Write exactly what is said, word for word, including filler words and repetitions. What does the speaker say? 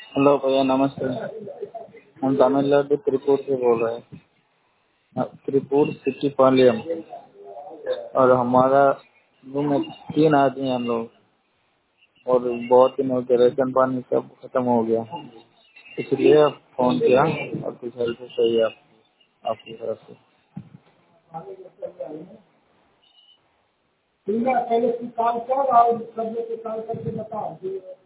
Hello भैया, नमस्ते। हम तमिलनाडु त्रिपुर से बोल रहे हैं। हाँ, त्रिपुर सिटी पालियम। और हमारा रूम में तीन आदमी हैं हम लोग। और बहुत दिन हो गए, राशन पानी सब खत्म हो गया, इसलिए फोन किया और कुछ हेल्प चाहिए आप, आपकी तरफ से। ठीक है, पहले तू कॉल कर और सब लोग को कॉल करके बता।